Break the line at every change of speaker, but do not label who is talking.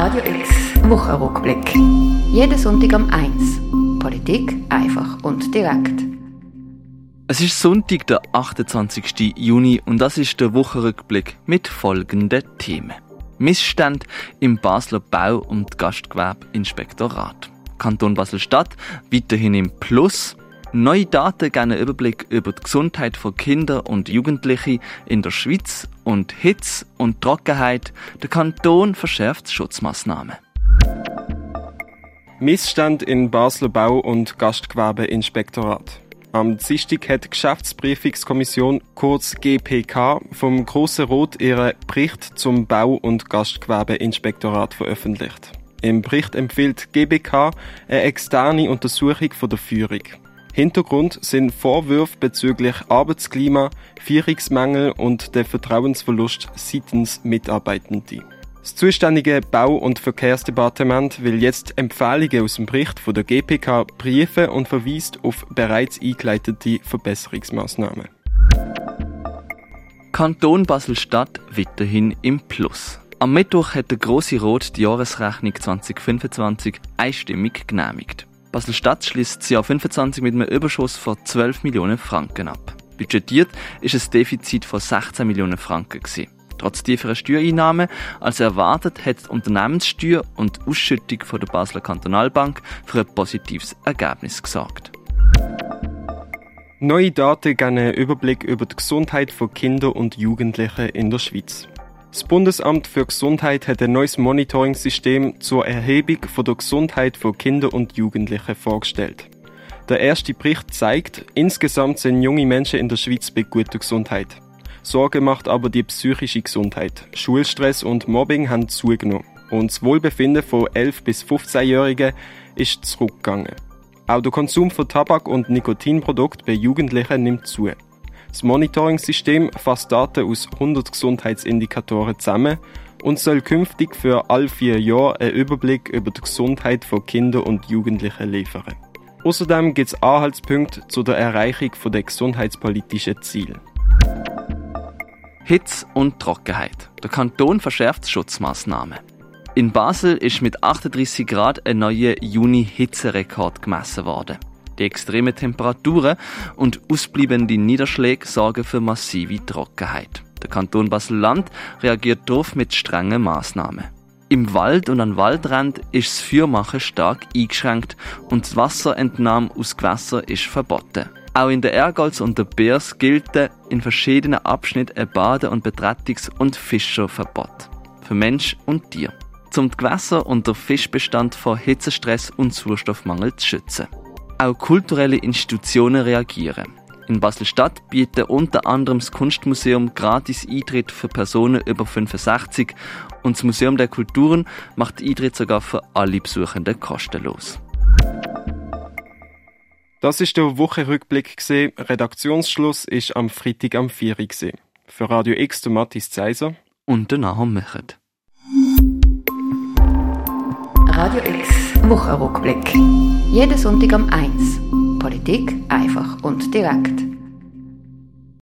Radio X Wochenrückblick. Jeden Sonntag um 1. Politik einfach und direkt.
Es ist Sonntag, der 28. Juni und das ist der Wochenrückblick mit folgenden Themen. Missstände im Basler Bau- und Gastgewerbeinspektorat. Kanton Basel-Stadt weiterhin im Plus. Neue Daten geben einen Überblick über die Gesundheit von Kindern und Jugendlichen in der Schweiz und Hitze und Trockenheit. Der Kanton verschärft Schutzmaßnahmen.
Missstand in Basler Bau- und Gastgewerbeinspektorat. Am Dienstag hat die Geschäftsprüfungskommission, kurz GPK, vom Grossen Rot ihren Bericht zum Bau- und Gastgewerbeinspektorat veröffentlicht. Im Bericht empfiehlt GBK eine externe Untersuchung von der Führung. Hintergrund sind Vorwürfe bezüglich Arbeitsklima, Führungsmängel und der Vertrauensverlust seitens Mitarbeitenden. Das zuständige Bau- und Verkehrsdepartement will jetzt Empfehlungen aus dem Bericht von der GPK prüfen und verweist auf bereits eingeleitete Verbesserungsmaßnahmen.
Kanton Basel-Stadt weiterhin im Plus. Am Mittwoch hat der Grosse Rat die Jahresrechnung 2025 einstimmig genehmigt. Basel-Stadt schließt das Jahr 25 mit einem Überschuss von 12 Millionen Franken ab. Budgetiert ist ein Defizit von 16 Millionen Franken gewesen. Trotz tieferer Steuereinnahmen als erwartet hat die Unternehmenssteuer und die Ausschüttung von der Basler Kantonalbank für ein positives Ergebnis gesorgt.
Neue Daten geben einen Überblick über die Gesundheit von Kindern und Jugendlichen in der Schweiz. Das Bundesamt für Gesundheit hat ein neues Monitoring-System zur Erhebung von der Gesundheit von Kindern und Jugendlichen vorgestellt. Der erste Bericht zeigt, insgesamt sind junge Menschen in der Schweiz bei guter Gesundheit. Sorge macht aber die psychische Gesundheit. Schulstress und Mobbing haben zugenommen. Und das Wohlbefinden von 11- bis 15-Jährigen ist zurückgegangen. Auch der Konsum von Tabak- und Nikotinprodukten bei Jugendlichen nimmt zu. Das Monitoring-System fasst Daten aus 100 Gesundheitsindikatoren zusammen und soll künftig für alle 4 Jahre einen Überblick über die Gesundheit von Kindern und Jugendlichen liefern. Außerdem gibt es Anhaltspunkte zu der Erreichung der gesundheitspolitischen Ziele.
Hitze und Trockenheit. Der Kanton verschärft Schutzmaßnahmen. In Basel ist mit 38 Grad ein neuer Juni-Hitzerekord gemessen worden. Die extremen Temperaturen und ausbleibende Niederschläge sorgen für massive Trockenheit. Der Kanton Basel-Land reagiert darauf mit strengen Maßnahmen. Im Wald und an Waldrändern ist das Feuermachen stark eingeschränkt und die Wasserentnahme aus Gewässern ist verboten. Auch in der Ergolz und der Biers gilt in verschiedenen Abschnitten ein Bade- und Betretungs- und Fischerverbot für Mensch und Tier, um die Gewässer und den Fischbestand vor Hitzestress und Sauerstoffmangel zu schützen. Auch kulturelle Institutionen reagieren. In Basel-Stadt bietet unter anderem das Kunstmuseum gratis Eintritt für Personen über 65 und das Museum der Kulturen macht den Eintritt sogar für alle Besuchenden kostenlos.
Das ist der Wochenrückblick. Redaktionsschluss ist am Freitag am 4 Uhr. Für Radio X der Matthias Zeiser
und der Nahum Mechert.
Radio X Wochenrückblick. Jeden Sonntag um 1. Politik einfach und direkt.